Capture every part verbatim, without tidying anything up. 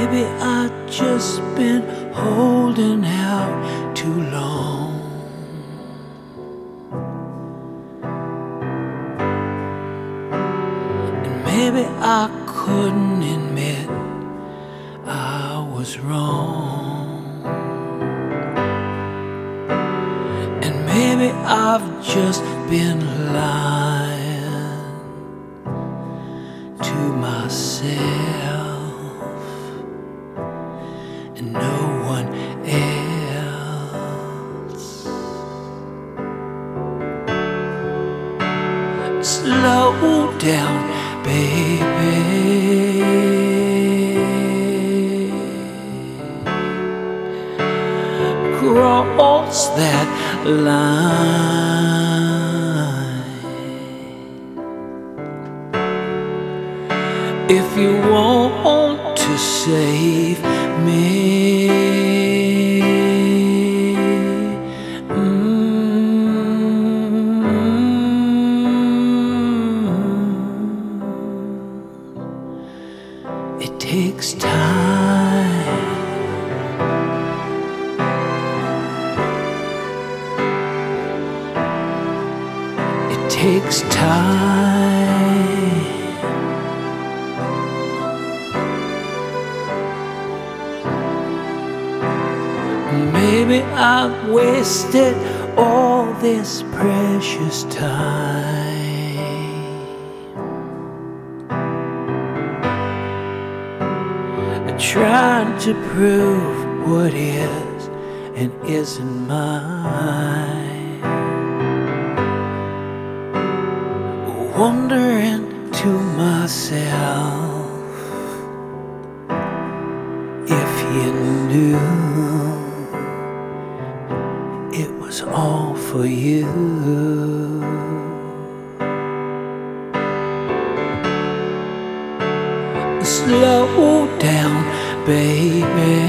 maybe I've just been holding out too long. And maybe I couldn't admit I was wrong. And maybe I've just been lying to myself and no one else. Slow down, baby. Cross that line. If you want to save me, mm, it takes time. It takes time. Maybe I've wasted all this precious time trying to prove what is and isn't mine, wondering to myself if you knew it was all for you. Slow down, baby.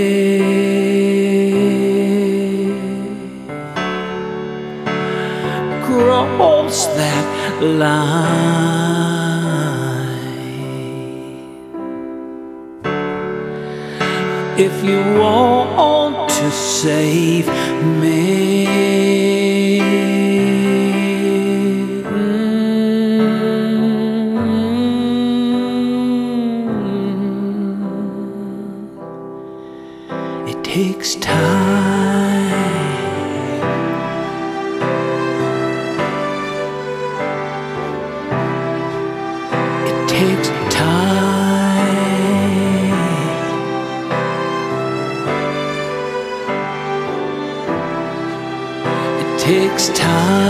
Cross that line. If you want to save me, it takes time. It takes time. It takes time.